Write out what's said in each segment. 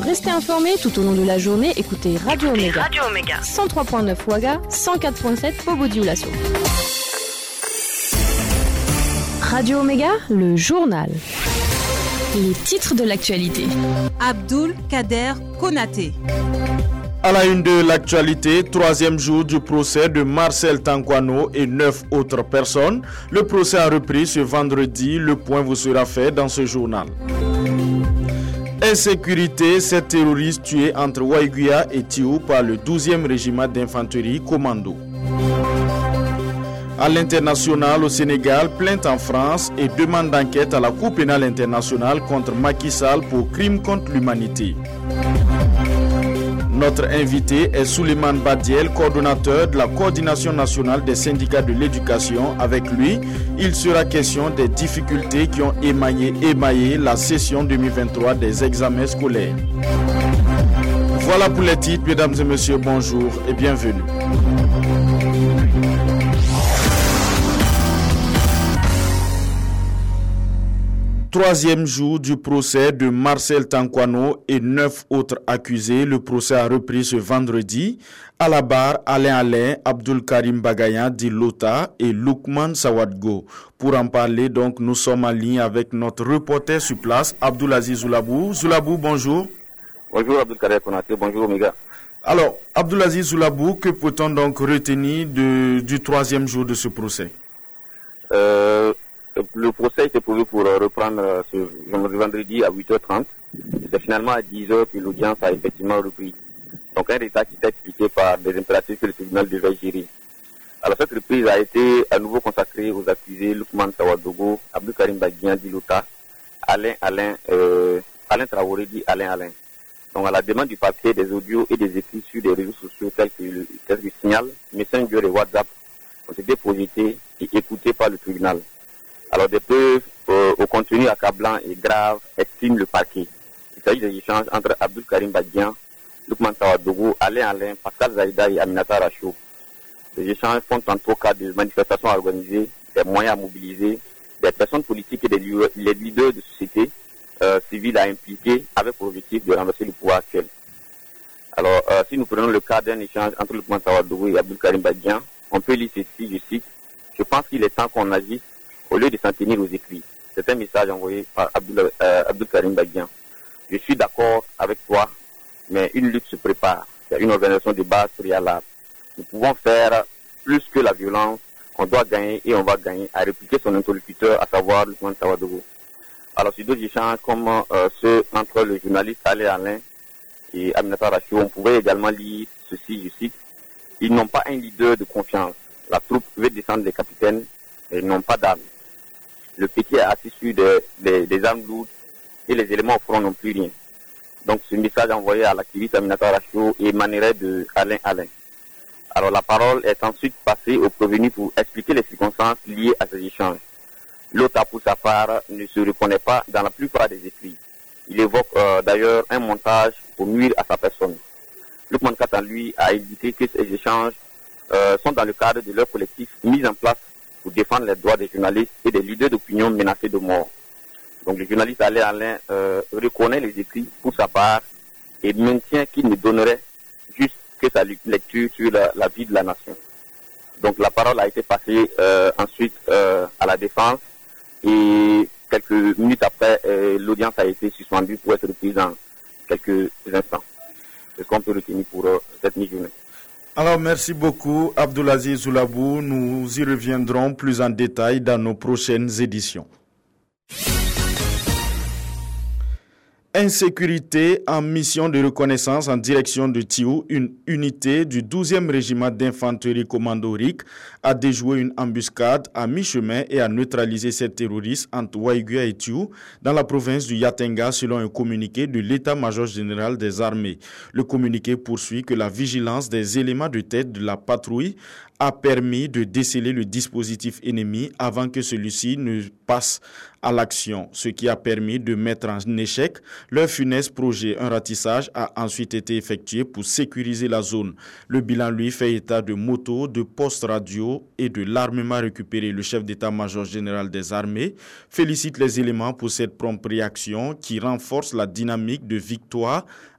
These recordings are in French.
rester informé tout au long de la journée, écoutez Radio Omega. 103.9 Ouaga, 104.7 Bobo-Dioulasso. Radio Omega, le journal. Les titres de l'actualité. Abdoul Kader Konaté. À la une de l'actualité, troisième jour du procès de Marcel Tankwano et 9 autres personnes. Le procès a repris ce vendredi. Le point vous sera fait dans ce journal. Insécurité, 7 terroristes tués entre Waiguia et Tiou par le 12e régiment d'infanterie commando. À l'international au Sénégal, plainte en France et demande d'enquête à la Cour pénale internationale contre Macky Sall pour crimes contre l'humanité. Notre invité est Souleymane Badiel, coordonnateur de la Coordination nationale des syndicats de l'éducation. Avec lui, il sera question des difficultés qui ont émaillé la session 2023 des examens scolaires. Voilà pour les titres, mesdames et messieurs, bonjour et bienvenue. Troisième jour du procès de Marcel Tankwano et 9 autres accusés. Le procès a repris ce vendredi. À la barre, Alain, Abdul Karim Bagayan dit Lota et Lukman Sawadgo. Pour en parler, donc, nous sommes en ligne avec notre reporter sur place, Abdoulaziz Zoulabou. Zoulabou, bonjour. Bonjour Abdul Kader Konaté, bonjour Omega. Alors, Abdoulaziz Zoulabou, que peut-on donc retenir du troisième jour de ce procès? Le procès était prévu pour reprendre ce vendredi à 8h30. C'est finalement à 10h que l'audience a effectivement repris. Donc un retard qui est expliqué par des impératifs que le tribunal devait gérer. Alors cette reprise a été à nouveau consacrée aux accusés Lukman Sawadogo, Abdou Karim Badian Dilota, Alain Traoré dit Alain. Donc à la demande du papier, des audios et des écrits sur des réseaux sociaux tels que le Signal, Messenger et WhatsApp ont été projetés et écoutés par le tribunal. Alors des preuves au contenu accablant et grave estime le parquet. Il s'agit des échanges entre Abdul Karim Badian, Lukman Sawadogo, Alain, Pascal Zaïda et Aminata Rachou. Ces échanges font tantôt cas de manifestations organisées, des moyens à mobiliser, des personnes politiques et les leaders de société civiles à impliquer avec pour objectif de renverser le pouvoir actuel. Alors si nous prenons le cas d'un échange entre Lukman Sawadogo et Abdul Karim Badian, on peut lire ceci, je cite, « Je pense qu'il est temps qu'on agisse au lieu de s'en tenir aux écrits. » C'est un message envoyé par Abdul Karim Badian. Je suis d'accord avec toi, mais une lutte se prépare. C'est une organisation de base préalable. Nous pouvons faire plus que la violence. On doit gagner et on va gagner à répliquer son interlocuteur, à savoir Lukman Sawadogo. Alors, sur d'autres échanges comme ceux entre le journaliste Alain et Aminata Rachou, on pouvait également lire ceci, je cite, « Ils n'ont pas un leader de confiance. La troupe veut descendre les capitaines et ils n'ont pas d'armes. Le petit est assis sur des armes lourdes et les éléments au front n'ont plus rien. » Donc ce message envoyé à l'activiste Aminata Rachou émanerait de Alain. Alors la parole est ensuite passée au prévenu pour expliquer les circonstances liées à ces échanges. L'autre, pour sa part, ne se reconnaît pas dans la plupart des écrits. Il évoque d'ailleurs un montage pour nuire à sa personne. Lukman, quant à lui, a indiqué que ces échanges sont dans le cadre de leur collectif mis en place pour défendre les droits des journalistes et des leaders d'opinion menacés de mort. Donc le journaliste Alain reconnaît les écrits pour sa part et maintient qu'il ne donnerait juste que sa lecture sur la vie de la nation. Donc la parole a été passée ensuite à la défense et quelques minutes après, l'audience a été suspendue pour être reprise dans quelques instants. C'est ce qu'on peut retenir pour cette mi-journée. Alors, merci beaucoup, Abdoulaziz Zoulabou. Nous y reviendrons plus en détail dans nos prochaines éditions. Insécurité en mission de reconnaissance en direction de Tiou, une unité du 12e régiment d'infanterie commando RIC a déjoué une embuscade à mi-chemin et a neutralisé 7 terroristes entre Waiguia et Tiou dans la province du Yatenga selon un communiqué de l'état-major général des armées. Le communiqué poursuit que la vigilance des éléments de tête de la patrouille a permis de déceler le dispositif ennemi avant que celui-ci ne passe à l'action, ce qui a permis de mettre en échec leur funeste projet. Un ratissage a ensuite été effectué pour sécuriser la zone. Le bilan, lui, fait état de motos, de postes radio et de l'armement récupéré. Le chef d'état-major général des armées félicite les éléments pour cette prompte réaction qui renforce la dynamique de victoire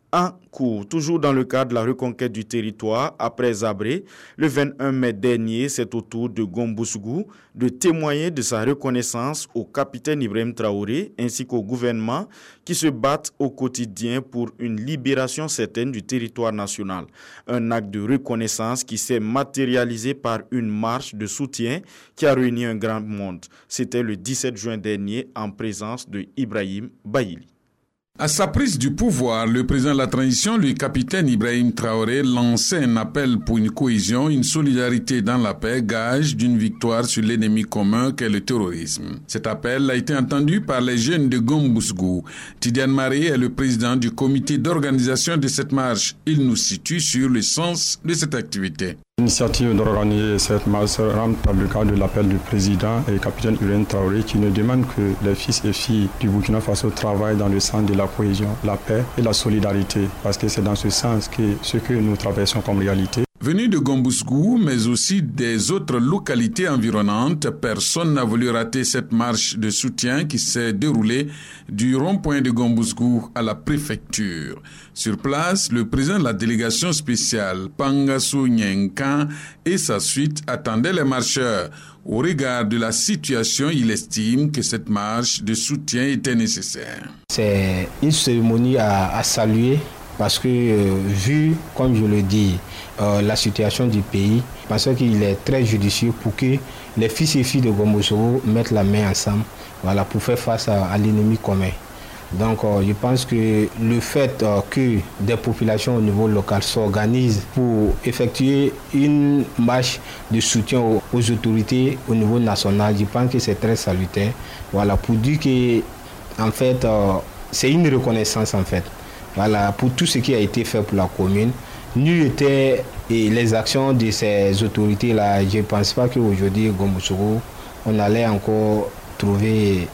en cours. Toujours dans le cadre de la reconquête du territoire, après Zabré, le 21 mai dernier, c'est au tour de Gombousougou de témoigner de sa reconnaissance au capitaine Ibrahim Traoré ainsi qu'au gouvernement qui se battent au quotidien pour une libération certaine du territoire national. Un acte de reconnaissance qui s'est matérialisé par une marche de soutien qui a réuni un grand monde. C'était le 17 juin dernier en présence de Ibrahim Baïli. À sa prise du pouvoir, le président de la transition, le capitaine Ibrahim Traoré, lançait un appel pour une cohésion, une solidarité dans la paix, gage d'une victoire sur l'ennemi commun qu'est le terrorisme. Cet appel a été entendu par les jeunes de Gombousougou. Tidiane Maré est le président du comité d'organisation de cette marche. Il nous situe sur le sens de cette activité. L'initiative d'organiser cette marche rentre dans le cadre de l'appel du président et capitaine Ibrahim Traoré qui ne demande que les fils et filles du Burkina Faso travaillent dans le sens de la cohésion, la paix et la solidarité, parce que c'est dans ce sens que ce que nous traversons comme réalité. Venu de Gombousougou, mais aussi des autres localités environnantes, personne n'a voulu rater cette marche de soutien qui s'est déroulée du rond-point de Gombousougou à la préfecture. Sur place, le président de la délégation spéciale, Pangassou Nyenkan, et sa suite attendaient les marcheurs. Au regard de la situation, il estime que cette marche de soutien était nécessaire. C'est une cérémonie à saluer. Parce que, vu, comme je le dis, la situation du pays, je pense qu'il est très judicieux pour que les fils et filles de Gombousougou mettent la main ensemble pour faire face à l'ennemi commun. Donc, je pense que le fait que des populations au niveau local s'organisent pour effectuer une marche de soutien aux autorités au niveau national, je pense que c'est très salutaire. Pour dire que, en fait, c'est une reconnaissance, en fait. Pour tout ce qui a été fait pour la commune. Nul était les actions de ces autorités-là. Je ne pense pas qu'aujourd'hui, Gombousougou, on allait encore trouver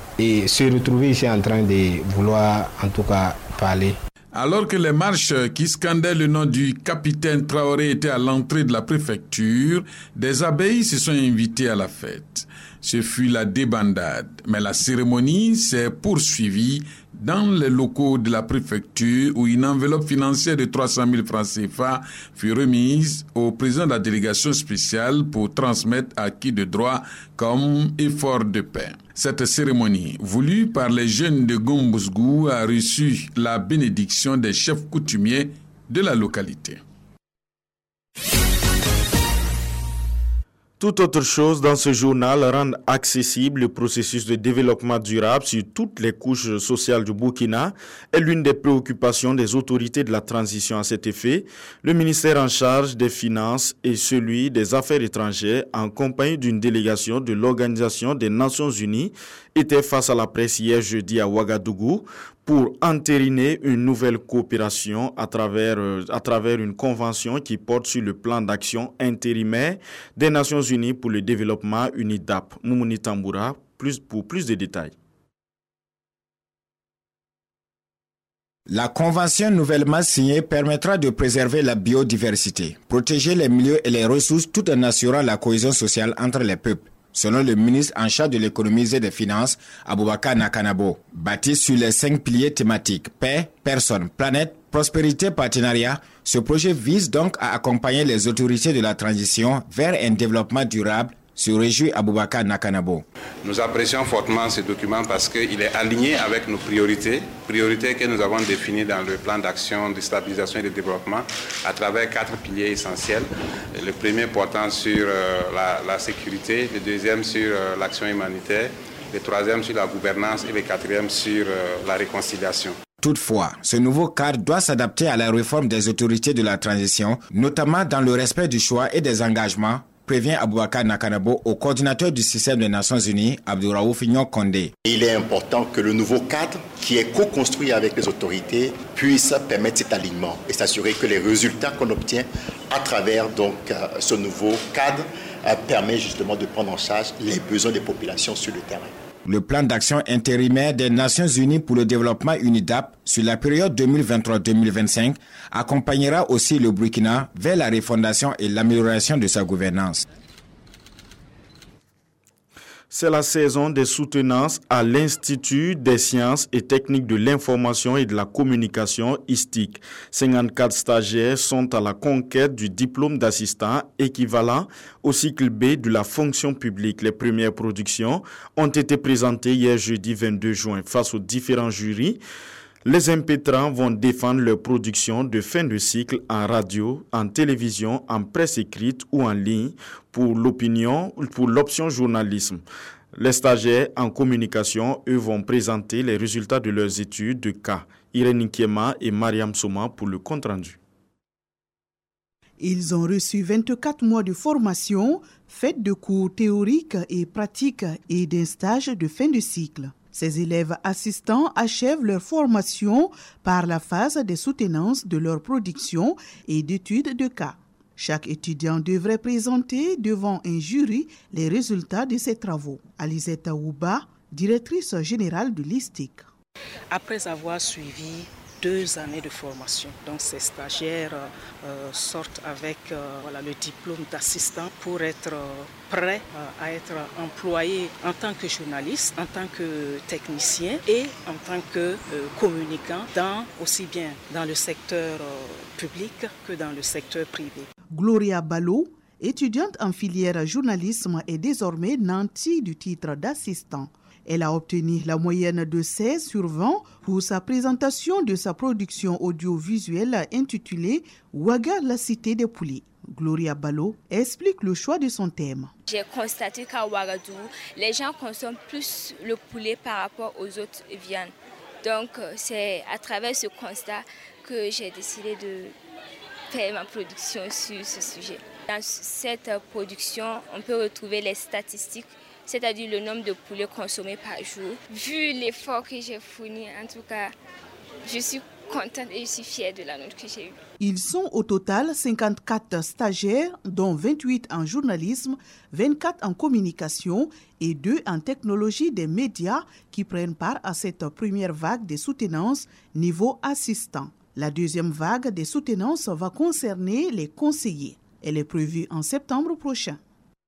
et se retrouver ici en train de vouloir, en tout cas, parler. Alors que les marcheurs qui scandaient le nom du capitaine Traoré étaient à l'entrée de la préfecture, des abbayes se sont invités à la fête. Ce fut la débandade, mais la cérémonie s'est poursuivie dans les locaux de la préfecture où une enveloppe financière de 300 000 francs CFA fut remise au président de la délégation spéciale pour transmettre à qui de droit comme effort de paix. Cette cérémonie, voulue par les jeunes de Gombousougou, a reçu la bénédiction des chefs coutumiers de la localité. Toute autre chose dans ce journal rend accessible le processus de développement durable sur toutes les couches sociales du Burkina est l'une des préoccupations des autorités de la transition à cet effet. Le ministère en charge des Finances et celui des Affaires étrangères, en compagnie d'une délégation de l'Organisation des Nations Unies, étaient face à la presse hier jeudi à Ouagadougou pour entériner une nouvelle coopération à travers une convention qui porte sur le plan d'action intérimaire des Nations Unies pour le développement UNIDAP. Moumouni Tamboura, pour plus de détails. La convention nouvellement signée permettra de préserver la biodiversité, protéger les milieux et les ressources tout en assurant la cohésion sociale entre les peuples. Selon le ministre en charge de l'économie et des finances, Aboubakar Nakanabo, bâti sur les 5 piliers thématiques, paix, personne, planète, prospérité, partenariat, ce projet vise donc à accompagner les autorités de la transition vers un développement durable, se réjouit Aboubakar Nakanabo. Nous apprécions fortement ce document parce qu'il est aligné avec nos priorités que nous avons définies dans le plan d'action de stabilisation et de développement à travers 4 piliers essentiels. Le premier portant sur la sécurité, le deuxième sur l'action humanitaire, le troisième sur la gouvernance et le quatrième sur la réconciliation. Toutefois, ce nouveau cadre doit s'adapter à la réforme des autorités de la transition, notamment dans le respect du choix et des engagements, prévient Aboubakar Nakanabo au coordinateur du système des Nations Unies, Abdouraouf Ignon Condé. Il est important que le nouveau cadre, qui est co-construit avec les autorités, puisse permettre cet alignement et s'assurer que les résultats qu'on obtient à travers donc ce nouveau cadre permet justement de prendre en charge les besoins des populations sur le terrain. Le plan d'action intérimaire des Nations Unies pour le développement UNIDAP sur la période 2023-2025 accompagnera aussi le Burkina vers la refondation et l'amélioration de sa gouvernance. C'est la saison des soutenances à l'Institut des sciences et techniques de l'information et de la communication ISTIC. 54 stagiaires sont à la conquête du diplôme d'assistant équivalent au cycle B de la fonction publique. Les premières productions ont été présentées hier jeudi 22 juin face aux différents jurys. Les impétrants vont défendre leur production de fin de cycle en radio, en télévision, en presse écrite ou en ligne pour l'option journalisme. Les stagiaires en communication, eux, vont présenter les résultats de leurs études de cas. Irène Nkiema et Mariam Soma pour le compte-rendu. Ils ont reçu 24 mois de formation, faite de cours théoriques et pratiques et d'un stage de fin de cycle. Ces élèves assistants achèvent leur formation par la phase des soutenances de leur production et d'études de cas. Chaque étudiant devrait présenter devant un jury les résultats de ses travaux. Alizeta Ouba, directrice générale de l'ISTIC. Après avoir suivi 2 années de formation. Donc ces stagiaires sortent avec le diplôme d'assistant pour être prêts à être employés en tant que journaliste, en tant que technicien et en tant que communicant, aussi bien dans le secteur public que dans le secteur privé. Gloria Balo, étudiante en filière journalisme, est désormais nantie du titre d'assistant. Elle a obtenu la moyenne de 16 sur 20 pour sa présentation de sa production audiovisuelle intitulée Ouaga, la cité des poulets. Gloria Balo explique le choix de son thème. J'ai constaté qu'à Ouagadougou, les gens consomment plus le poulet par rapport aux autres viandes. Donc c'est à travers ce constat que j'ai décidé de faire ma production sur ce sujet. Dans cette production, on peut retrouver les statistiques, c'est-à-dire le nombre de poulets consommés par jour. Vu l'effort que j'ai fourni, en tout cas, je suis contente et je suis fière de la note que j'ai eue. Ils sont au total 54 stagiaires, dont 28 en journalisme, 24 en communication et 2 en technologie des médias qui prennent part à cette première vague des soutenances niveau assistant. La deuxième vague des soutenances va concerner les conseillers. Elle est prévue en septembre prochain.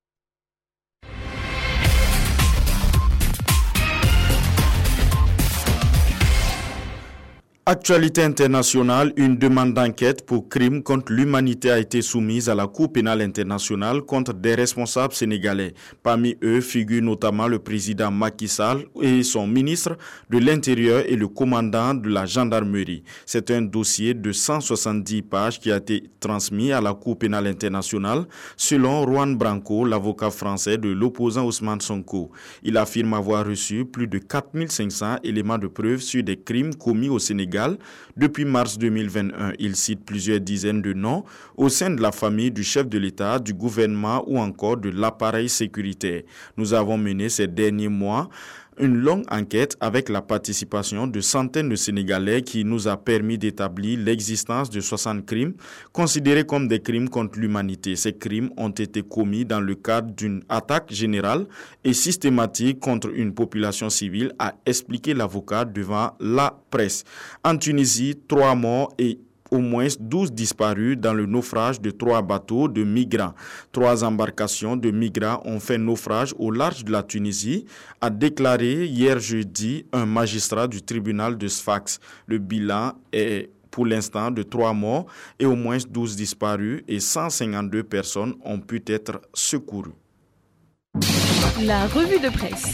Actualité internationale, une demande d'enquête pour crime contre l'humanité a été soumise à la Cour pénale internationale contre des responsables sénégalais. Parmi eux figurent notamment le président Macky Sall et son ministre de l'Intérieur et le commandant de la gendarmerie. C'est un dossier de 170 pages qui a été transmis à la Cour pénale internationale selon Juan Branco, l'avocat français de l'opposant Ousmane Sonko. Il affirme avoir reçu plus de 4500 éléments de preuve sur des crimes commis au Sénégal depuis mars 2021. Il cite plusieurs dizaines de noms au sein de la famille du chef de l'État, du gouvernement ou encore de l'appareil sécuritaire. Nous avons mené ces derniers mois une longue enquête avec la participation de centaines de Sénégalais qui nous a permis d'établir l'existence de 60 crimes considérés comme des crimes contre l'humanité. Ces crimes ont été commis dans le cadre d'une attaque générale et systématique contre une population civile, a expliqué l'avocat devant la presse. En Tunisie, 3 morts et au moins 12 disparus dans le naufrage de 3 bateaux de migrants. 3 embarcations de migrants ont fait naufrage au large de la Tunisie, a déclaré hier jeudi un magistrat du tribunal de Sfax. Le bilan est pour l'instant de 3 morts et au moins 12 disparus et 152 personnes ont pu être secourues. La revue de presse.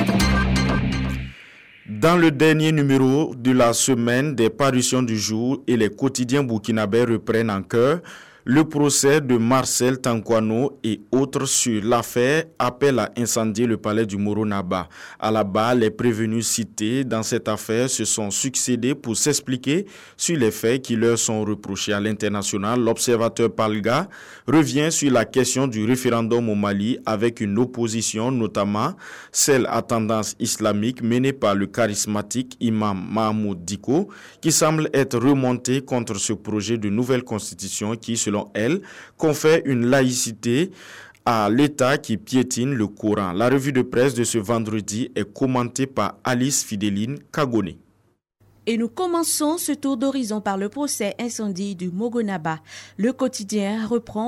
Dans le dernier numéro de la semaine des parutions du jour et les quotidiens burkinabés reprennent en chœur le procès de Marcel Tankwano et autres sur l'affaire appel à incendier le palais du Moronaba. À la barre, les prévenus cités dans cette affaire se sont succédés pour s'expliquer sur les faits qui leur sont reprochés. À l'international, l'observateur Palga revient sur la question du référendum au Mali avec une opposition, notamment celle à tendance islamique menée par le charismatique imam Mahmoud Diko, qui semble être remontée contre ce projet de nouvelle constitution qui, selon elle, confère une laïcité à l'État qui piétine le Coran. La revue de presse de ce vendredi est commentée par Alice Fidéline Kagone. Et nous commençons ce tour d'horizon par le procès incendie du Mogonaba. Le quotidien reprend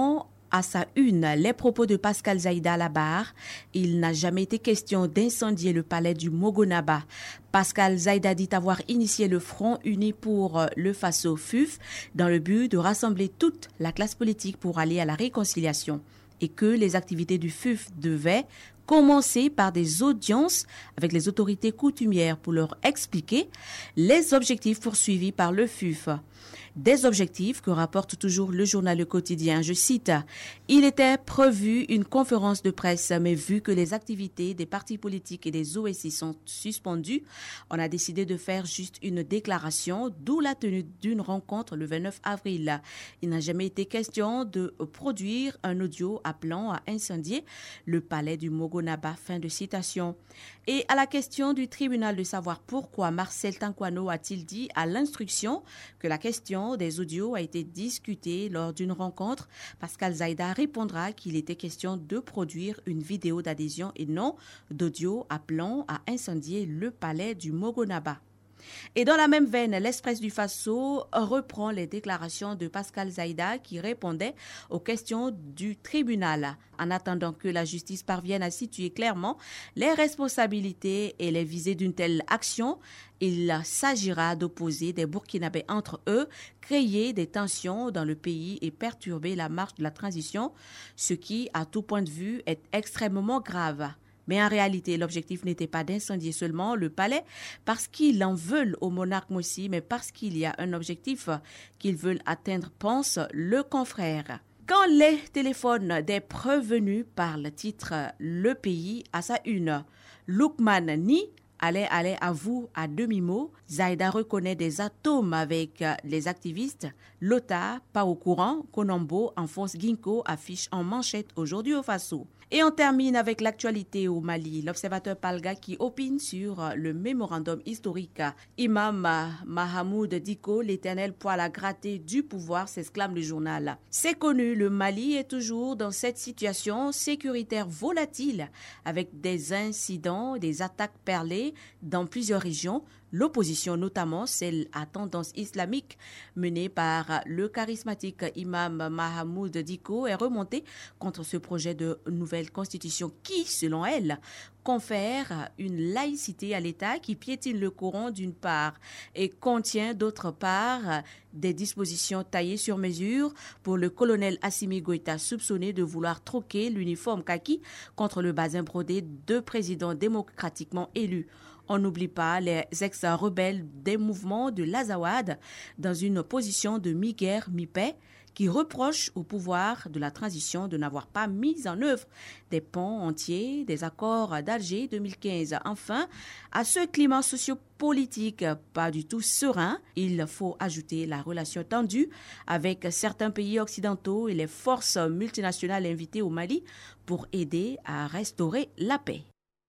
à sa une les propos de Pascal Zaïda à la barre. Il n'a jamais été question d'incendier le palais du Mogonaba. Pascal Zaïda dit avoir initié le Front uni pour le Faso FUF dans le but de rassembler toute la classe politique pour aller à la réconciliation et que les activités du FUF devaient commencer par des audiences avec les autorités coutumières pour leur expliquer les objectifs poursuivis par le FUF. Des objectifs que rapporte toujours le journal Le Quotidien. Je cite, « Il était prévu une conférence de presse, mais vu que les activités des partis politiques et des OSI sont suspendues, on a décidé de faire juste une déclaration, d'où la tenue d'une rencontre le 29 avril. Il n'a jamais été question de produire un audio appelant à incendier le palais du Mogonaba. » Fin de citation. Et à la question du tribunal de savoir pourquoi Marcel Tankwano a-t-il dit à l'instruction que la question des audios a été discutée lors d'une rencontre, Pascal Zaïda répondra qu'il était question de produire une vidéo d'adhésion et non d'audio appelant à incendier le palais du Mogonaba. Et dans la même veine, l'Express du Faso reprend les déclarations de Pascal Zaïda qui répondait aux questions du tribunal. En attendant que la justice parvienne à situer clairement les responsabilités et les visées d'une telle action, il s'agira d'opposer des Burkinabés entre eux, créer des tensions dans le pays et perturber la marche de la transition, ce qui, à tout point de vue, est extrêmement grave. Mais en réalité, l'objectif n'était pas d'incendier seulement le palais parce qu'ils en veulent au monarque Morsi, mais parce qu'il y a un objectif qu'ils veulent atteindre, pense le confrère. Quand les téléphones des prévenus parlent, titre Le Pays à sa une, Lukman Ni allez à vous à demi-mot. Zaïda reconnaît des atomes avec les activistes. Lota, pas au courant. Konambo enfonce Ginkgo, affiche en manchette aujourd'hui au Faso. Et on termine avec l'actualité au Mali. L'observateur Palga qui opine sur le mémorandum historique. Imam Mahamoud Diko, l'éternel poil à gratter du pouvoir, s'exclame le journal. C'est connu, le Mali est toujours dans cette situation sécuritaire volatile avec des incidents, des attaques perlées dans plusieurs régions. L'opposition, notamment celle à tendance islamique menée par le charismatique imam Mahamoud Diko, est remontée contre ce projet de nouvelle constitution qui, selon elle, confère une laïcité à l'État qui piétine le Coran d'une part et contient d'autre part des dispositions taillées sur mesure pour le colonel Assimi Goïta soupçonné de vouloir troquer l'uniforme kaki contre le basin brodé de présidents démocratiquement élus. On n'oublie pas les ex-rebelles des mouvements de l'Azawad dans une position de mi-guerre, mi-paix qui reprochent au pouvoir de la transition de n'avoir pas mis en œuvre des pans entiers des accords d'Alger 2015. Enfin, à ce climat sociopolitique pas du tout serein, il faut ajouter la relation tendue avec certains pays occidentaux et les forces multinationales invitées au Mali pour aider à restaurer la paix.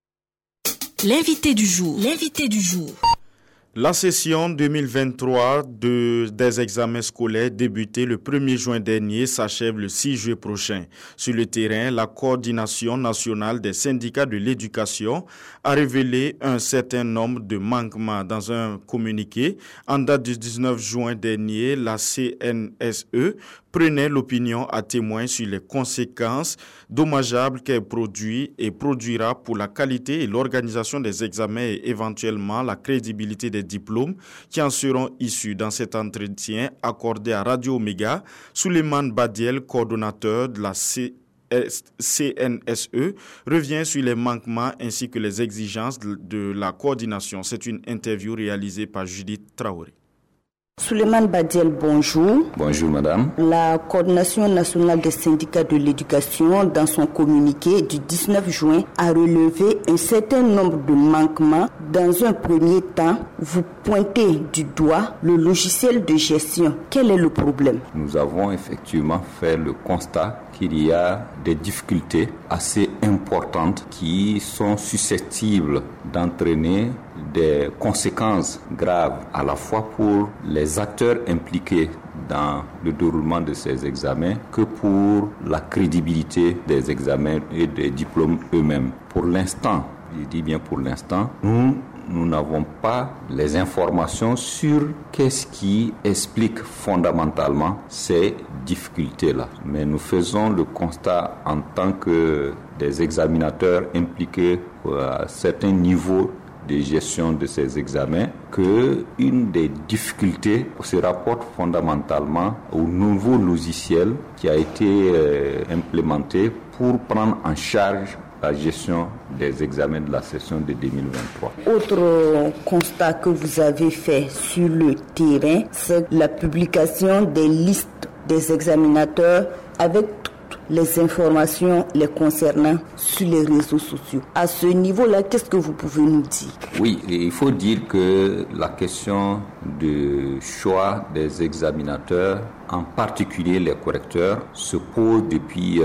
L'invité du jour. La session 2023 des examens scolaires débutés le 1er juin dernier s'achève le 6 juillet prochain. Sur le terrain, la coordination nationale des syndicats de l'éducation a révélé un certain nombre de manquements dans un communiqué. En date du 19 juin dernier, la CNSE prenait l'opinion à témoin sur les conséquences dommageables qu'elle produit et produira pour la qualité et l'organisation des examens et éventuellement la crédibilité des diplômes qui en seront issus. Dans cet entretien accordé à Radio Omega, Souleymane Badiel, coordonnateur de la CNSE, revient sur les manquements ainsi que les exigences de la coordination. C'est une interview réalisée par Judith Traoré. Souleymane Badiel, bonjour. Bonjour madame. La coordination nationale des syndicats de l'éducation, dans son communiqué du 19 juin, a relevé un certain nombre de manquements. Dans un premier temps, vous pointez du doigt le logiciel de gestion. Quel est le problème? Nous avons effectivement fait le constat qu'il y a des difficultés assez importantes qui sont susceptibles d'entraîner des conséquences graves à la fois pour les acteurs impliqués dans le déroulement de ces examens que pour la crédibilité des examens et des diplômes eux-mêmes. Pour l'instant, je dis bien pour l'instant, nous nous n'avons pas les informations sur qu'est-ce qui explique fondamentalement ces difficultés-là. Mais nous faisons le constat en tant que des examinateurs impliqués à certains niveaux de gestion de ces examens que une des difficultés se rapporte fondamentalement au nouveau logiciel qui a été implémenté pour prendre en charge la gestion des examens de la session de 2023. Autre constat que vous avez fait sur le terrain, c'est la publication des listes des examinateurs avec les informations les concernant sur les réseaux sociaux. À ce niveau-là, qu'est-ce que vous pouvez nous dire? Oui, il faut dire que la question du choix des examinateurs, en particulier les correcteurs, se pose depuis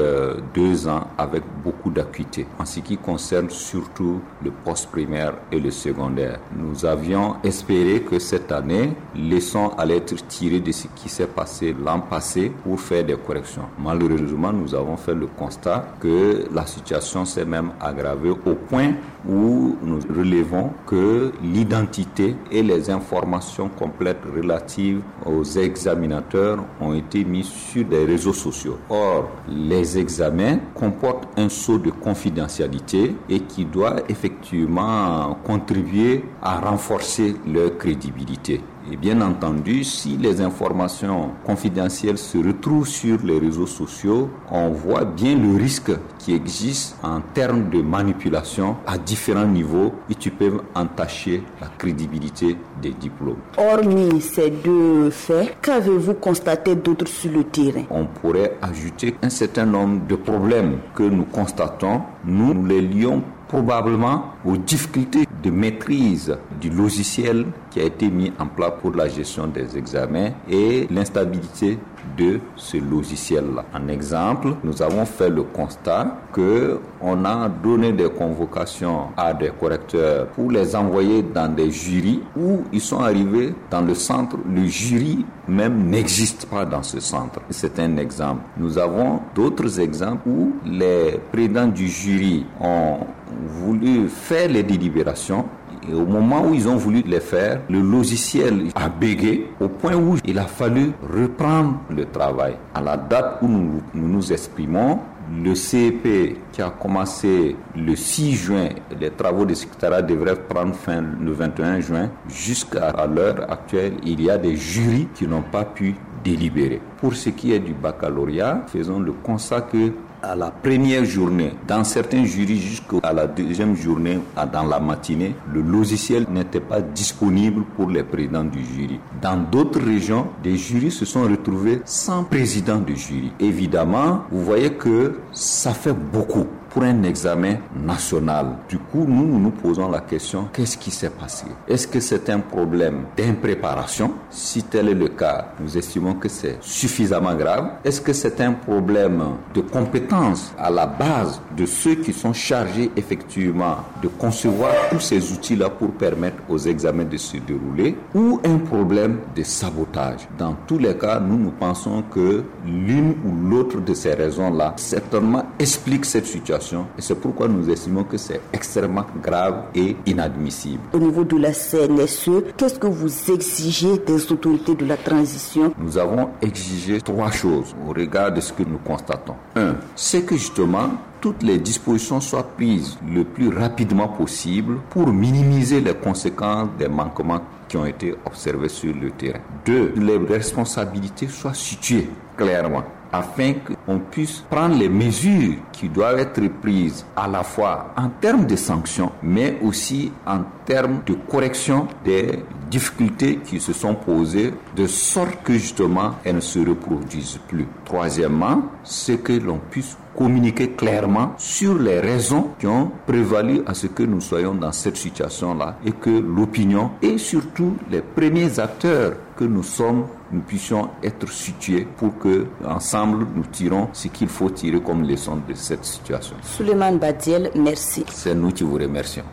2 ans avec beaucoup d'acuité. En ce qui concerne surtout le post-primaire et le secondaire, nous avions espéré que cette année, leçons allaient être tirées de ce qui s'est passé l'an passé pour faire des corrections. Malheureusement, nous avons fait le constat que la situation s'est même aggravée au point où nous relevons que l'identité et les informations complètes relatives aux examinateurs ont été mises sur des réseaux sociaux. Or, les examens comportent un sceau de confidentialité et qui doit effectivement contribuer à renforcer leur crédibilité. Et bien entendu, si les informations confidentielles se retrouvent sur les réseaux sociaux, on voit bien le risque qui existe en termes de manipulation à différents niveaux et qui peuvent entacher la crédibilité des diplômes. Hormis ces 2 faits, qu'avez-vous constaté d'autres sur le terrain? On pourrait ajouter un certain nombre de problèmes que nous constatons. Nous les lions probablement aux difficultés de maîtrise du logiciel qui a été mis en place pour la gestion des examens et l'instabilité de ce logiciel-là. En exemple, nous avons fait le constat qu'on a donné des convocations à des correcteurs pour les envoyer dans des jurys où ils sont arrivés dans le centre. Le jury même n'existe pas dans ce centre. C'est un exemple. Nous avons d'autres exemples où les présidents du jury ont voulu faire les délibérations. Et au moment où ils ont voulu les faire, le logiciel a bégé au point où il a fallu reprendre le travail. À la date où nous nous exprimons, le CEP qui a commencé le 6 juin, les travaux de secrétariat devraient prendre fin le 21 juin. Jusqu'à l'heure actuelle, il y a des jurys qui n'ont pas pu délibérer. Pour ce qui est du baccalauréat, faisons le constat que à la première journée, dans certains jurys jusqu'à la deuxième journée, dans la matinée, le logiciel n'était pas disponible pour les présidents du jury. Dans d'autres régions, des jurys se sont retrouvés sans président de jury. Évidemment, vous voyez que ça fait beaucoup pour un examen national. Du coup, nous nous posons la question, qu'est-ce qui s'est passé? Est-ce que c'est un problème d'impréparation? Si tel est le cas, nous estimons que c'est suffisamment grave. Est-ce que c'est un problème de compétence à la base de ceux qui sont chargés effectivement de concevoir tous ces outils-là pour permettre aux examens de se dérouler? Ou un problème de sabotage? Dans tous les cas, nous pensons que l'une ou l'autre de ces raisons-là certainement explique cette situation. Et c'est pourquoi nous estimons que c'est extrêmement grave et inadmissible. Au niveau de la CNSE, qu'est-ce que vous exigez des autorités de la transition? Nous avons exigé 3 choses au regard de ce que nous constatons. 1, c'est que justement, toutes les dispositions soient prises le plus rapidement possible pour minimiser les conséquences des manquements qui ont été observés sur le terrain. 2, les responsabilités soient situées clairement, afin qu'on puisse prendre les mesures qui doivent être prises à la fois en termes de sanctions, mais aussi en termes de correction des difficultés qui se sont posées, de sorte que justement elles ne se reproduisent plus. Troisièmement, c'est que l'on puisse communiquer clairement sur les raisons qui ont prévalu à ce que nous soyons dans cette situation-là et que l'opinion et surtout les premiers acteurs que nous sommes, nous puissions être situés pour que ensemble nous tirons ce qu'il faut tirer comme leçon de cette situation. Souleymane Badiel, merci. C'est nous qui vous remercions.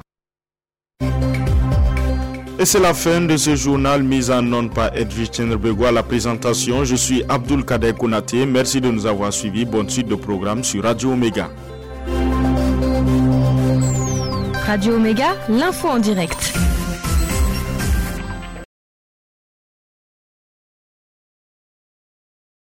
Et c'est la fin de ce journal mis en onde par Edwige Tchenrebego à la présentation. Je suis Abdul Kader Konaté. Merci de nous avoir suivis. Bonne suite de programme sur Radio Omega. Radio Omega, l'info en direct.